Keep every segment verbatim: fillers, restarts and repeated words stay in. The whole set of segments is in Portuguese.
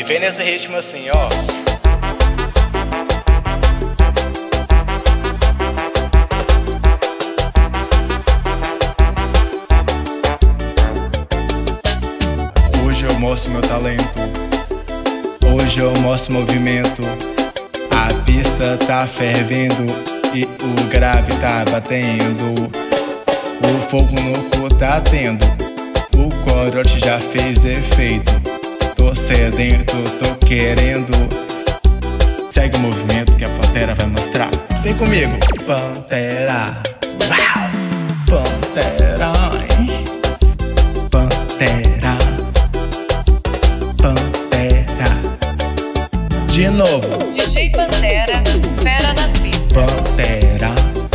Vem nesse ritmo assim, ó. Hoje eu mostro meu talento, hoje eu mostro movimento. A pista tá fervendo e o grave tá batendo. O fogo no cu tá tendo, o corote já fez efeito. Tô sedento, tô querendo. Segue o movimento que a Pantera vai mostrar. Vem comigo. Pantera, uau! Pantera, hein? Pantera, Pantera. De novo. D J Pantera, fera nas pistas. Pantera,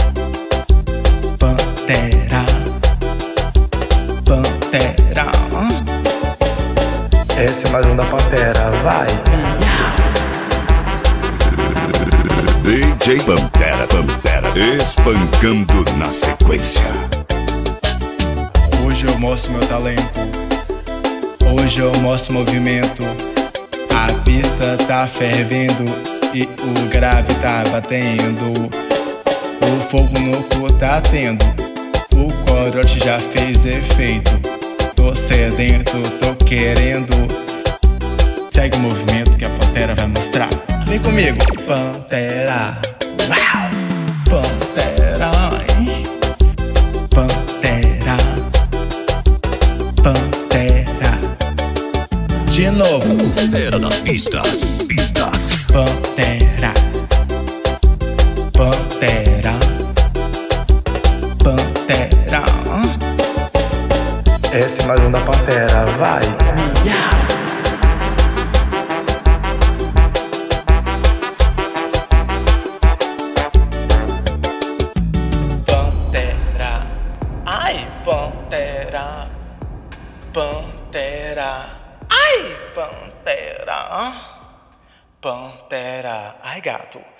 Pantera, Pantera. Esse é mais um da Pantera, vai. D J Pantera, Pantera, espancando na sequência. Hoje eu mostro meu talento, hoje eu mostro movimento. A pista tá fervendo e o grave tá batendo. O fogo no cu tá tendo, o corote já fez efeito. Tô sedento, tô querendo. Segue o movimento que a Pantera vai mostrar. Vem comigo. Pantera, uau! Pantera, hein? Pantera, Pantera. De novo. Fera das pistas, pistas. Pantera, Pantera, Pantera. Esse é mais um da Pantera, vai. Pantera, ai, Pantera, Pantera, ai, Pantera, Pantera, ai, gato.